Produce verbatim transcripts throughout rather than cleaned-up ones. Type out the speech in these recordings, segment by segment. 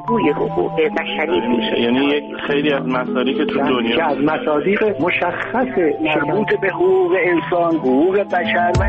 بازگوی حقوق بشری میشه. یعنی یک خیلی از مصادیق که تو دنیا که از مصادیق مشخص مربوط به حقوق انسان، حقوق بشر و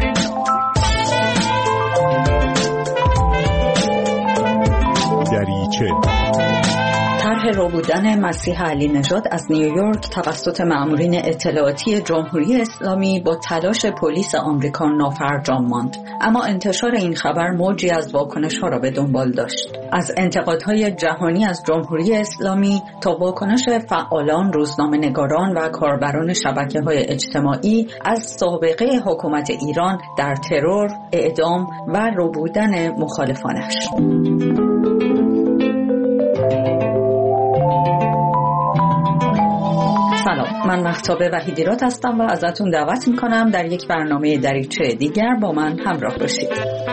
دریچه. طرح ربودن مسیح علی نژاد از نیویورک توسط مأمورین اطلاعاتی جمهوری اسلامی با تلاش پلیس آمریکا نافرجام ماند، اما انتشار این خبر موجی از واکنش‌ها را به دنبال داشت، از انتقادهای جهانی از جمهوری اسلامی تا واکنش فعالان، روزنامه‌نگاران و کاربران شبکه‌های اجتماعی از سابقه حکومت ایران در ترور، اعدام و ربودن مخالفانش. سلام، من مهتاب وحیدیراد هستم و ازتون دعوت میکنم در یک برنامه دریچه دیگر با من همراه باشید.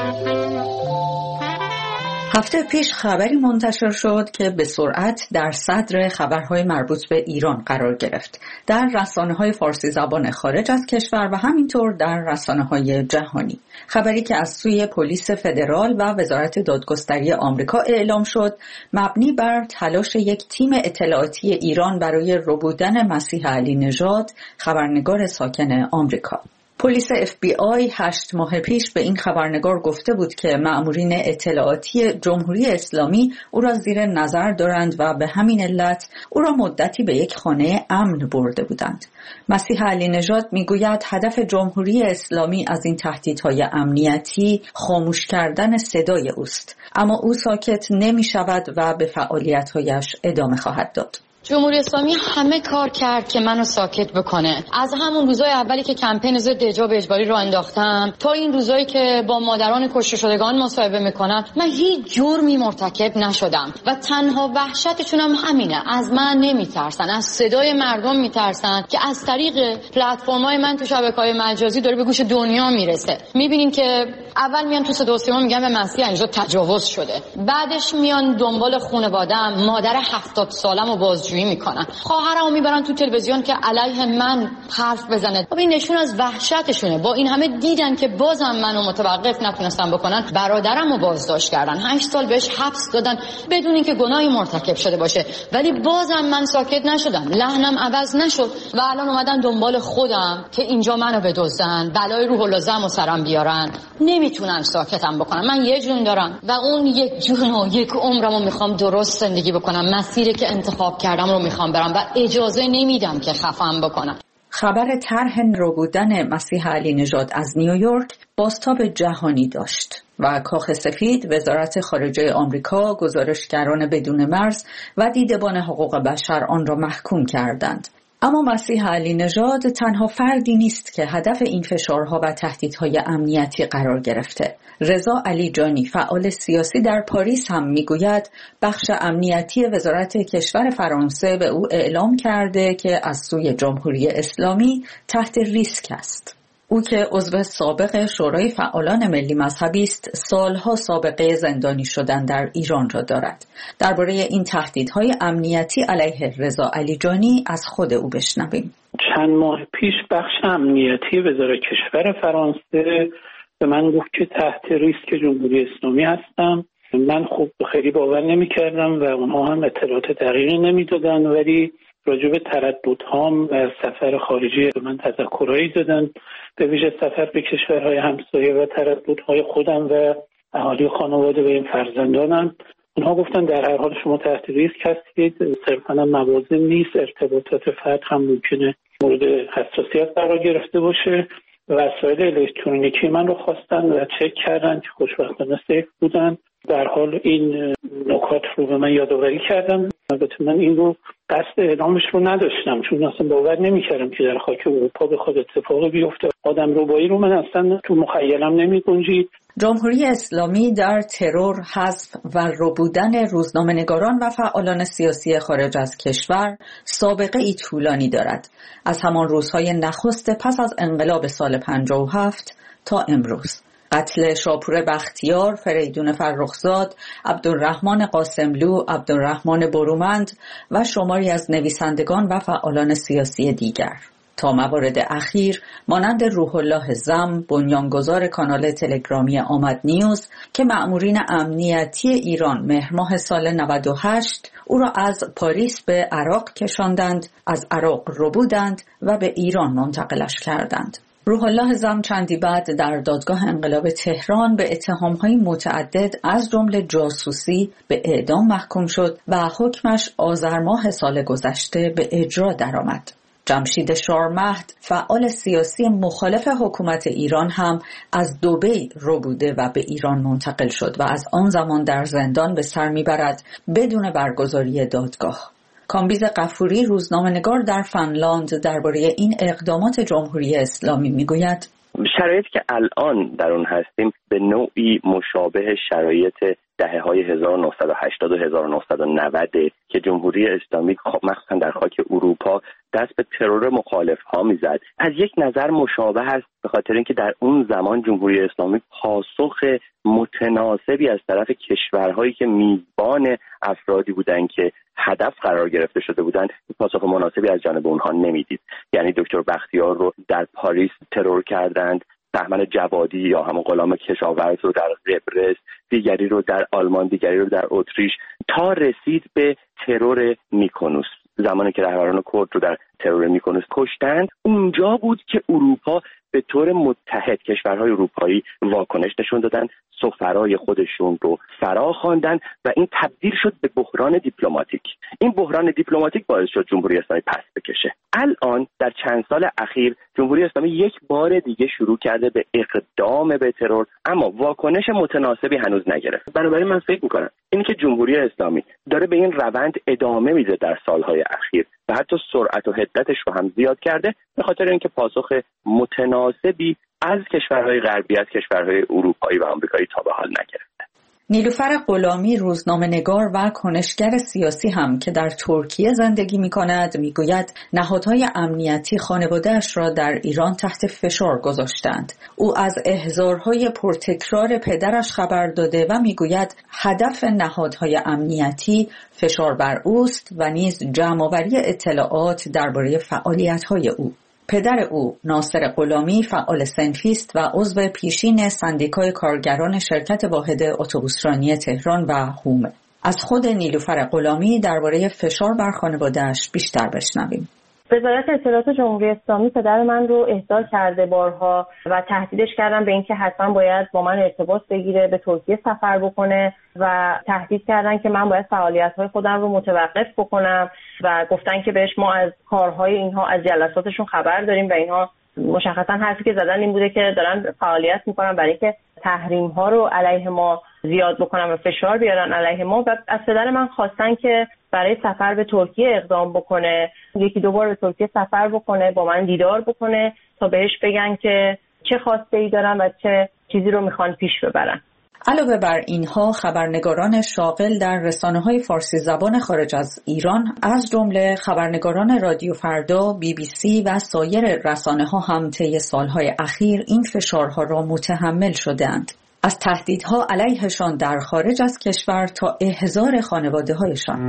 هفته پیش خبری منتشر شد که به سرعت در صدر خبرهای مربوط به ایران قرار گرفت، در رسانه‌های فارسی زبان خارج از کشور و همینطور در رسانه‌های جهانی. خبری که از سوی پلیس فدرال و وزارت دادگستری آمریکا اعلام شد، مبنی بر تلاش یک تیم اطلاعاتی ایران برای ربودن مسیح علی نژاد، خبرنگار ساکن آمریکا. پلیس اف بی آی هشت ماه پیش به این خبرنگار گفته بود که مأمورین اطلاعاتی جمهوری اسلامی او را زیر نظر دارند و به همین علت او را مدتی به یک خانه امن برده بودند. مسیح علی نژاد میگوید هدف جمهوری اسلامی از این تهدیدهای امنیتی خاموش کردن صدای اوست، اما او ساکت نمی شود و به فعالیت‌هایش ادامه خواهد داد. جمهوری اسلامی همه کار کرد که منو ساکت بکنه. از همون روزای اولی که کمپین ضد حجاب اجباری رو انداختم تا این روزایی که با مادران کشته شدگان مصاحبه میکنم، من هیچ جرمی مرتکب نشدم و تنها وحشتشون هم همینه، از من نمیترسن، از صدای مردم میترسن که از طریق پلتفرم‌های من تو شبکه‌های مجازی داره به گوش دنیا میرسه. میبینین که اول میان تو صدا و سیما میگن به مسیح علی نژاد تجاوز شده، بعدش میان دنبال خانواده‌ام، مادر هفتاد سالمو باز میکنن، خواهرمو میبرن تو تلویزیون که علیه من حرف بزنه. خب این نشون از وحشتشونه. با این همه دیدن که بازم منو متوقف نتونستن بکنن، برادرمو بازداشت کردن، هشت سال بهش حبس دادن بدون اینکه گناهی مرتکب شده باشه، ولی بازم من ساکت نشدم، لحنم عوض نشد و الان اومدن دنبال خودم که اینجا منو بدزدن، بلای روح اللازم و سرم بیارن. نمیتونن ساکتم بکنن. من یه جون دارم و اون یک جون و یک عمرمو میخوام درست زندگی بکنم، مسیری که انتخاب کردم رو میخوام برم و اجازه نمیدم که خفم بکنم. خبر طرح ربودن مسیح علی نژاد از نیویورک بازتاب جهانی داشت و کاخ سفید، وزارت خارجه آمریکا، گزارشگران بدون مرز و دیدبان حقوق بشر آن را محکوم کردند. اما مسیح علی نژاد تنها فردی نیست که هدف این فشارها و تهدیدهای امنیتی قرار گرفته. رضا علیجانی، فعال سیاسی در پاریس، هم میگوید بخش امنیتی وزارت کشور فرانسه به او اعلام کرده که از سوی جمهوری اسلامی تحت ریسک است. او که عضو سابق شورای فعالان ملی مذهبی است، سالها سابقه زندانی شدن در ایران را دارد. درباره این تهدیدهای امنیتی علیه رضا علیجانی از خود او بشنویم. چند ماه پیش بخش امنیتی وزارت کشور فرانسه به من گفت که تحت ریسک جمهوری اسلامی هستم. من خب خیلی باور نمی کردم و اونها هم اطلاعات دقیقی نمی دادن، ولی راجع به ترددهام و سفر خارجی به من تذکرهایی دادن، به ویژه سفر به کشورهای همسایه و ترددهای خودم و اهالی خانواده و این فرزندانم. اونها گفتن در هر حال شما تحت ریسک هستید، صرفاً موازه نیست، ارتباطات فرد هم ممکنه مورد حساسیت قرار گرفته باشه. وسایل الکترونیکی من رو خواستن و چک کردن که خوشبختانه سیف بودن. در حال این نکات رو به من یادآوری کردم. البته من این رو قصد اعلامش رو نداشتم، چون اصلا باور نمی‌کردم که در خاک اروپا بخواد اتفاقی بیفته. آدم ربایی رو من اصلا تو مخیلم نمی‌گنجید. جمهوری اسلامی در ترور، حذف و ربودن روزنامه‌نگاران و فعالان سیاسی خارج از کشور سابقه ای طولانی دارد، از همان روزهای نخست پس از انقلاب سال پنجاه و هفت تا امروز. قتل شاپور بختیار، فریدون فرخزاد، عبدالرحمن قاسملو، عبدالرحمن برومند و شماری از نویسندگان و فعالان سیاسی دیگر. تا موارد اخیر مانند روح الله زم، بنیانگذار کانال تلگرامی آمد نیوز که مأمورین امنیتی ایران مهر ماه سال نود و هشت او را از پاریس به عراق کشاندند، از عراق ربودند و به ایران منتقلش کردند. روح الله زم چندی بعد در دادگاه انقلاب تهران به اتهام‌های متعدد از جمله جاسوسی به اعدام محکوم شد و حکمش آذر ماه سال گذشته به اجرا درآمد. جمشید شارمهد، فعال سیاسی مخالف حکومت ایران، هم از دبی ربوده و به ایران منتقل شد و از آن زمان در زندان به سر میبرد بدون برگزاری دادگاه. کامبیز غفوری، روزنامه‌نگار در فنلاند، درباره این اقدامات جمهوری اسلامی میگوید: شرایطی که الان در اون هستیم به نوعی مشابه شرایط دهه‌های هزار و نهصد و هشتاد و هزار و نهصد و نود که جمهوری اسلامی مخصوصا در خاک اروپا دست به ترور مخالف‌ها میزد. از یک نظر مشابه است، به خاطر اینکه در اون زمان جمهوری اسلامی پاسخ متناسبی از طرف کشورهایی که میزبان افرادی بودند که هدف قرار گرفته شده بودند، پاسخ مناسبی از جانب اونها نمیدید. یعنی دکتر بختیار رو در پاریس ترور کردند، بهمن جوادی یا همون غلام کشاورز رو در قبرس، دیگری رو در آلمان، دیگری رو در اتریش، تا رسید به ترور میکونوس. زمانی که رهبران کرد رو در ترور میکونوس کشتند، اونجا بود که اروپا به طور متحد کشورهای اروپایی واکنش نشون دادن، سفرای خودشون رو فرا خواندن و این تبدیل شد به بحران دیپلماتیک. این بحران دیپلماتیک باعث شد جمهوری اسلامی پس بکشه. الان در چند سال اخیر جمهوری اسلامی یک بار دیگه شروع کرده به اقدام به ترور، اما واکنش متناسبی هنوز نگرفت. بنابراین من فکر میکنم اینی که جمهوری اسلامی داره به این روند ادامه میده در سالهای اخیر و حتی سرعت و حدتش رو هم زیاد کرده، به خاطر اینکه پاسخ متناسبی از کشورهای غربی، از کشورهای اروپایی و آمریکایی تا به حال نگرفته. نیلوفر غلامی، روزنامه‌نگار و کنشگر سیاسی هم که در ترکیه زندگی می‌کند، میگوید نهادهای امنیتی خانواده‌اش را در ایران تحت فشار گذاشتند. او از احضارهای پرتکرار پدرش خبر داده و میگوید هدف نهادهای امنیتی فشار بر اوست و نیز جمع‌آوری اطلاعات درباره فعالیت‌های او. پدر او، ناصر غلامی، فعال صنفیست و عضو پیشین سندیکای کارگران شرکت واحد اتوبوسرانی تهران و هومه. از خود نیلوفر غلامی درباره فشار بر خانواده‌اش بیشتر بشنویم. وزارت اطلاعات جمهوری اسلامی پدر من رو احضار کرده بارها و تهدیدش کردن به اینکه حتما باید با من ارتباط بگیره، به ترکیه سفر بکنه و تهدید کردن که من باید فعالیت‌های خودم رو متوقف بکنم و گفتن که بهش ما از کارهای اینها، از جلساتشون خبر داریم و اینها مشخصا حرفی که زدن این بوده که دارن فعالیت میکنن برای اینکه تحریم‌ها رو علیه ما زیاد بکنن و فشار بیارن علیه ما. و از پدر من خواستن که برای سفر به ترکیه اقدام بکنه، یکی دو بار به ترکیه سفر بکنه، با من دیدار بکنه تا بهش بگن که چه خواسته‌ای دارن و چه چیزی رو میخوان پیش ببرن. علاوه بر اینها، خبرنگاران شاغل در رسانه‌های فارسی زبان خارج از ایران از جمله خبرنگاران رادیو فردا، بی بی سی و سایر رسانه‌ها هم طی سالهای اخیر این فشارها را متحمل شدند. از تهدیدها علیهشان در خارج از کشور تا احضار خانواده‌هایشان.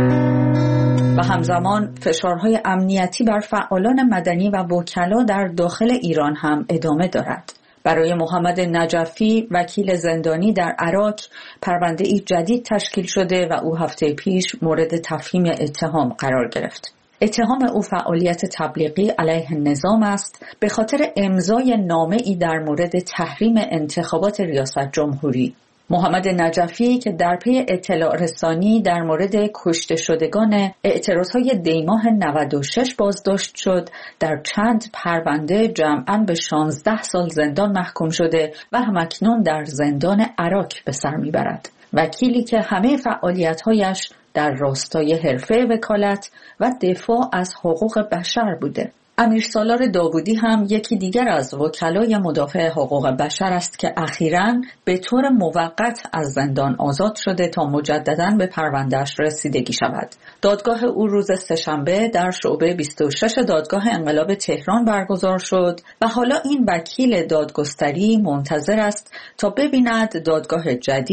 و همزمان فشارهای امنیتی بر فعالان مدنی و وکلا در داخل ایران هم ادامه دارد. برای محمد نجفی، وکیل زندانی در عراق، پرونده‌ای جدید تشکیل شده و او هفته پیش مورد تفهیم اتهام قرار گرفت. اتهام او فعالیت تبلیغی علیه نظام است به خاطر امضای نامه‌ای در مورد تحریم انتخابات ریاست جمهوری. محمد نجفی که در پی اطلاع رسانی در مورد کشته شدگان اعتراضهای دیماه نود و شش بازداشت شد، در چند پرونده جمعاً به شانزده سال زندان محکوم شده و همکنون در زندان عراق به سر میبرد. وکیلی که همه فعالیت‌هایش در راستای حرفه وکالت و دفاع از حقوق بشر بوده. امیر سالار داوودی هم یکی دیگر از وکلای مدافع حقوق بشر است که اخیراً به طور موقت از زندان آزاد شده تا مجدداً به پرونده‌اش رسیدگی شود. دادگاه او روز سه‌شنبه در شعبه بیست و شش دادگاه انقلاب تهران برگزار شد و حالا این وکیل دادگستری منتظر است تا ببیند دادگاه جدید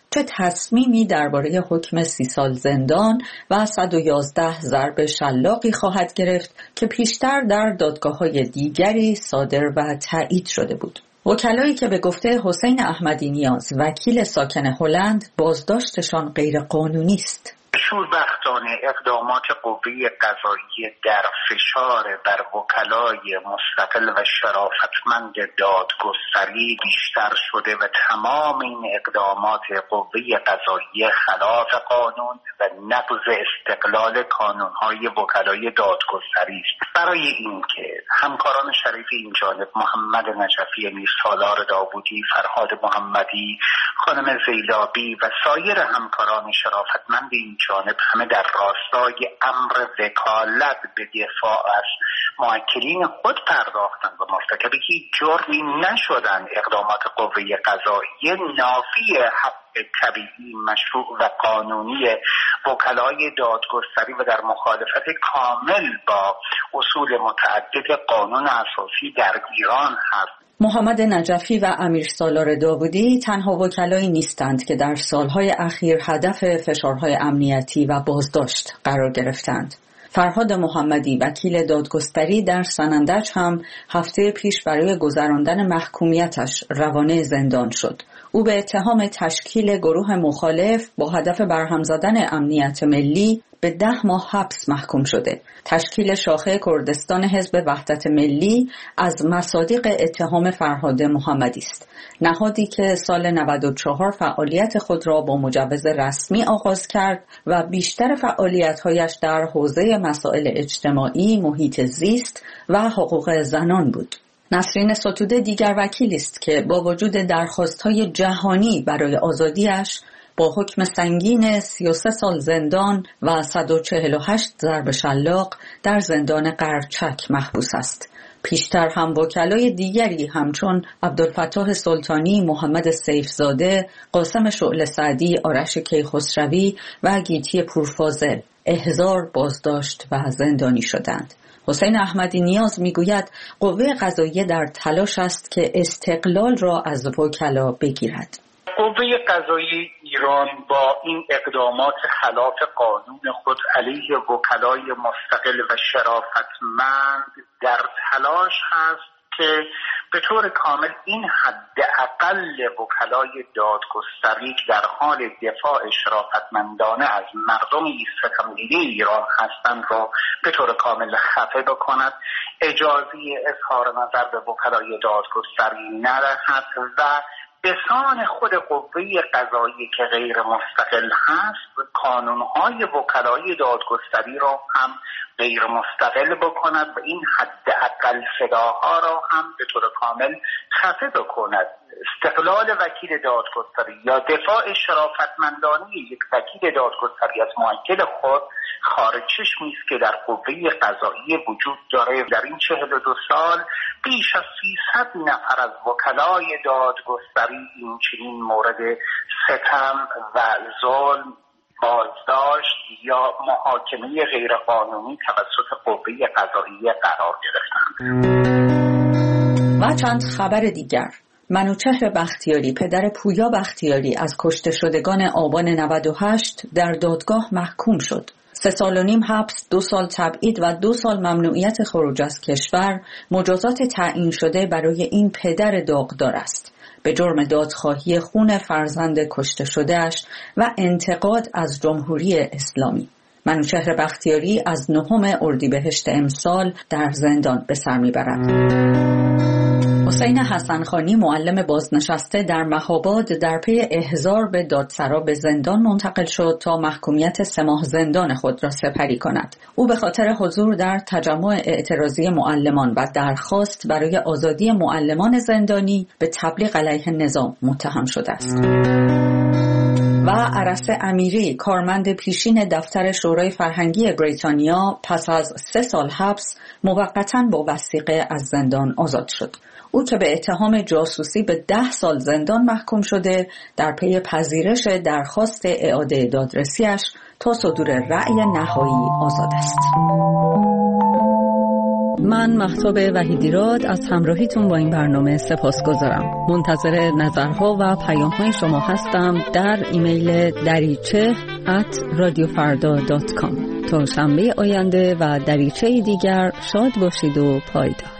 چه تصمیمی درباره حکم سی سال زندان و صد و یازده ضرب شلاقی خواهد گرفت که پیشتر در دادگاه‌های دیگری صادر و تایید شده بود. وکلایی که به گفته حسین احمدی نیاز وکیل ساکن هلند بازداشتشان غیر قانونی است. شوربختانه اقدامات قوه قضاییه در فشار بر وکلای مستقل و شرافتمند دادگستری بیشتر شده و تمام این اقدامات قوه قضاییه خلاف قانون و نقض استقلال کانونهای وکلای دادگستری است. برای اینکه همکاران شریف این جانب محمد نجفی، میرسالار داوودی، فرهاد محمدی، خانم زیلابی و سایر همکاران شرافتمند این جانب همه در راستای امر وکالت به دفاع از موکلین خود پرداختند و مرتکب هیچ جرمی نشدند، اقدامات قوه قضاییه نافی حق طبیعی مشروع و قانونی وکلای دادگستری و در مخالفت کامل با اصول متعدد قانون اساسی در ایران هست. محمد نجفی و امیرسالار داوودی تنها وکلایی نیستند که در سالهای اخیر هدف فشارهای امنیتی و بازداشت قرار گرفتند. فرهاد محمدی وکیل دادگستری در سنندج هم هفته پیش برای گذراندن محکومیتش روانه زندان شد. او به اتهام تشکیل گروه مخالف با هدف برهم زدن امنیت ملی به ده ماه حبس محکوم شده. تشکیل شاخه کردستان حزب وحدت ملی از مصادیق اتهام فرهاد محمدی است. نهادی که سال نود و چهار فعالیت خود را با مجوز رسمی آغاز کرد و بیشتر فعالیت‌هایش در حوزه مسائل اجتماعی، محیط زیست و حقوق زنان بود. نسرین ستوده دیگر وکیلی است که با وجود درخواست‌های جهانی برای آزادیش با حکم سنگین سی و سه سال زندان و صد و چهل و هشت ضرب شلاق در زندان قرچک محبوس است. پیشتر هم وکلای دیگری همچون عبدالفتاح سلطانی، محمد سیفزاده، قاسم شعله سعدی، آرش کیخسروی و گیتی پورفاضل احضار، بازداشت و زندانی شدند. حسین احمدی نیاز میگوید قوه قضاییه در تلاش است که استقلال را از وکلا بگیرد. قوه قضاییه ایران با این اقدامات خلاف قانون خود علیه وکلای مستقل و شرافتمند در تلاش هست که به طور کامل این حداقل وکلای دادگستری که در حال دفاع شرافتمندانه از مردم ستمدیده ایران هستند را به طور کامل خفه بکند، اجازه اظهار نظر به وکلای دادگستری ندهد و به سان خود قوه قضاییه که غیر مستقل هست کانونهای وکلای دادگستری را هم غیر مستقل بکند و این حداقل صداها را هم به طور کامل خفه بکند. استقلال وکیل دادگستری یا دفاع شرافتمندانه یک وکیل دادگستری از موکل خود خارج چشمی است که در قوه قضاییه وجود داره. در این چهل و دو سال بیش از سیصد نفر از وکلای دادگستری این چنین مورد ستم و ظلم، بازداشت یا محاکمه غیرقانونی توسط قوه قضاییه قرار گرفتند. و چند خبر دیگر. منوچهر بختیاری پدر پویا بختیاری از کشته شدگان آبان نود و هشت در دادگاه محکوم شد. سه سال و نیم حبس، دو سال تبعید و دو سال ممنوعیت خروج از کشور مجازات تعیین شده برای این پدر داغدار است به جرم دادخواهی خون فرزند کشته شده‌اش و انتقاد از جمهوری اسلامی. منوچهر بختیاری از نهم اردیبهشت امسال در زندان به سر میبرد. حسین حسنخانی معلم بازنشسته در مهاباد در پی احضار به دادسرا به زندان منتقل شد تا محکومیت سه ماه زندان خود را سپری کند. او به خاطر حضور در تجمع اعتراضی معلمان و درخواست برای آزادی معلمان زندانی به تبلیغ علیه نظام متهم شده است. و عرس امیری کارمند پیشین دفتر شورای فرهنگی بریتانیا پس از سه سال حبس موقتاً با وثیقه از زندان آزاد شد. او که به اتهام جاسوسی به ده سال زندان محکوم شده در پی پذیرش درخواست اعاده دادرسیش تا صدور رأی نهایی آزاد است. من مهتاب وحیدیراد از همراهیتون با این برنامه سپاسگزارم. منتظر نظرها و پیام‌های شما هستم در ایمیل دریچه ات رادیو فردا دات کام. تا شنبه آینده و دریچه دیگر شاد باشید و پایدار.